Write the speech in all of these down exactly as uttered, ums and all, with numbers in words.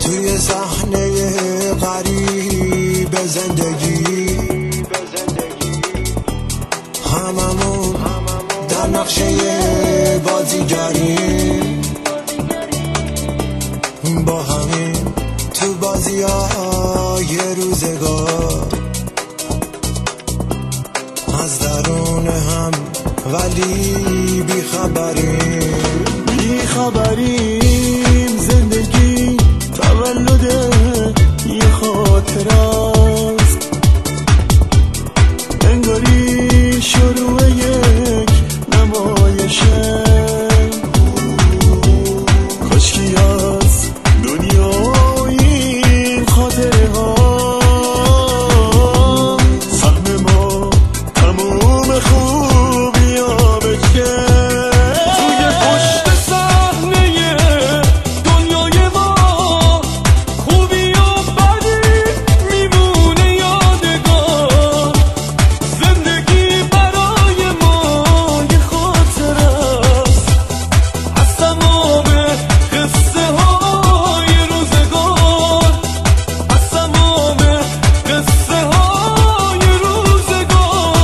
توی صحنه غریب زندگی هممون در نقشه بازیگری با همین تو بازی های روزگار از درون هم ولی بیخبریم بیخبریم زندگی تولد یه خاطر است انگاری شروع یک نمایشه کاشکی از دنیا این خاطره ها سهم ما تموم خوبی ها بشه توی پشت صحنه دنیای ما خوبی و بدی میمونه یادگار زندگی برای ما یه خاطره است از تمام قصه های روزگار از تمام قصه های روزگار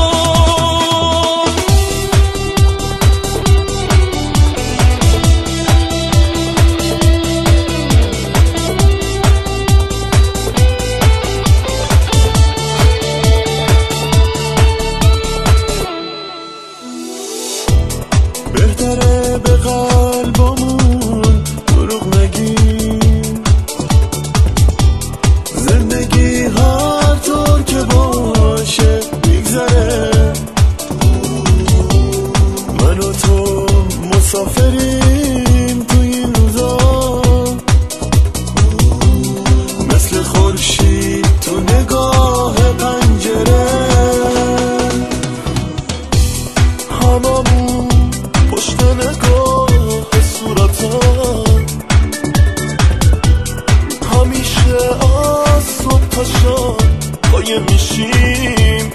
بهتره به قلبمون دروغ نگیم زندگی هر طور که باشه میگذره من و تو مسافریم تو این روزا مثل خورشید تو نگاه پنجره هممون پشت نگاه صورتا همیشه از صبح تا شب قایم میشیم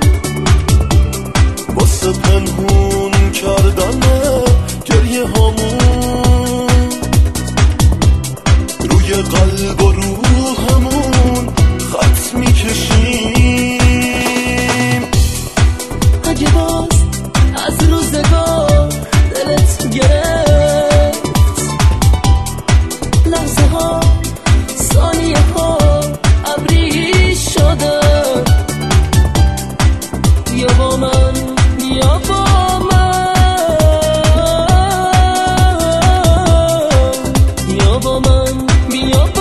واسه پنهون کردن گریه هامون روی قلب و روحمون خط میکشیم اگه باز از روزگار دلت گرفت لحظه ها ثانیه ها ابری شده یا با من یا با من یا با من یا با